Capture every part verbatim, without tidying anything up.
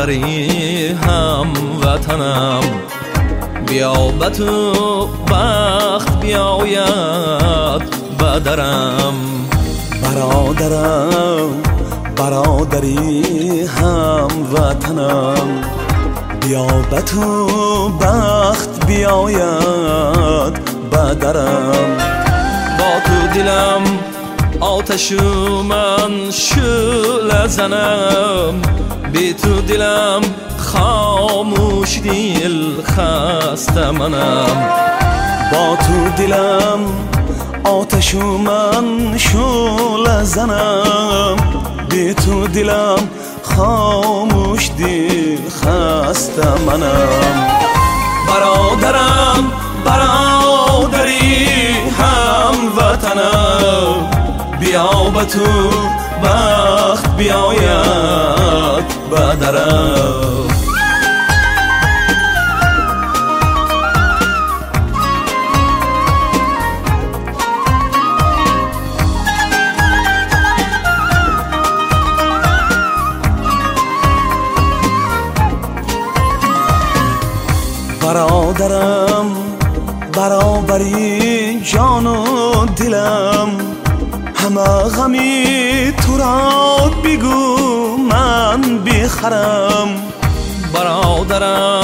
برادری هم وطنم، بیا به تو بخت بیاید به درم. برادرم برادری هم وطنم، بیا به تو بخت بیاید به درم. با تو دلم آتشو من شعله زنم، بی تو دلم خاموش دل خسته منم. با تو دلم آتشو من شعله زنم، بی تو دلم خاموش دل خسته منم. برادرم برادری هم وطنم، بیا به تو بخت بیاید به درم. برادرم برابری جان و دلم، همه غمی تو را بگو من بخرم. برادرم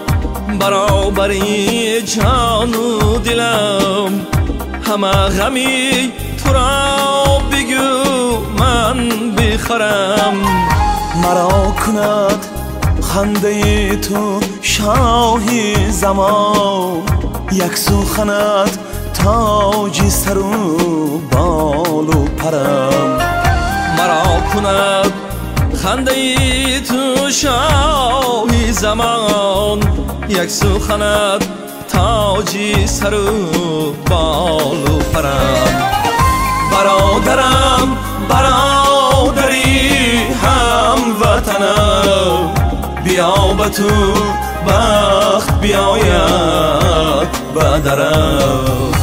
برابری جان و دلم، همه غمی تو را بگو من بخرم. مرا کند خنده تو شاهی زمان، یک سخنت تاج سر و بال و پرم. مرا کند خنده تو شاهی زمان، یک سخنت تاج سر و بال و پرم. برادرم برادری هم وطنم، بیا به تو بخت بیاید به درم.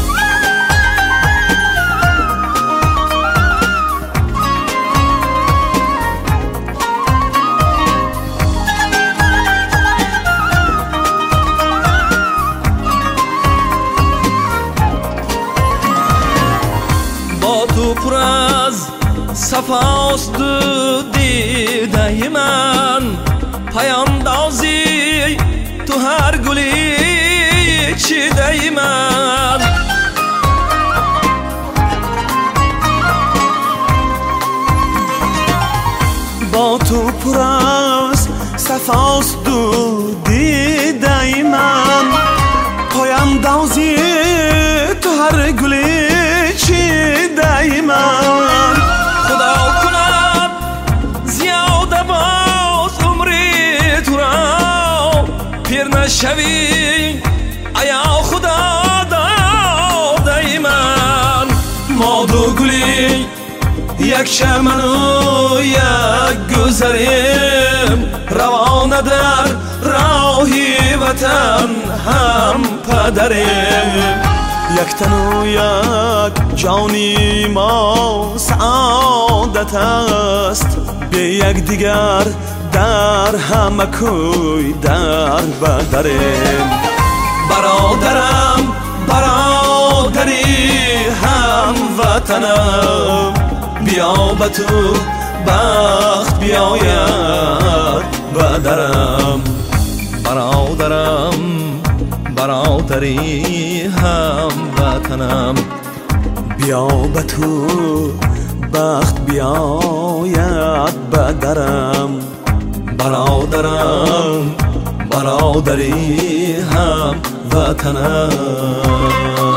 با تو پر از صفاست دیده من، پیاندازی تو هر گلی چیده من. با تو پر از صفاست دیده من، پیاندازی تو هر گلی چیده من. خدا کند زیاده باز عمری تو را، پیر نشوی ایا خدا داده من. ما دو گلی یک چمن و یک گذریم، روانه در راهی وطن هم پدریم. یک تن و یک جانی ما سعادت است، به یک دیگر در همه کوی در بدریم. برادرم برادری هم وطنم، بیا به تو بخت بیاید به درم. برادرم برادری هم وطنم، بیا به تو بخت بیاید به درم. برادرم برادری هم وطنم.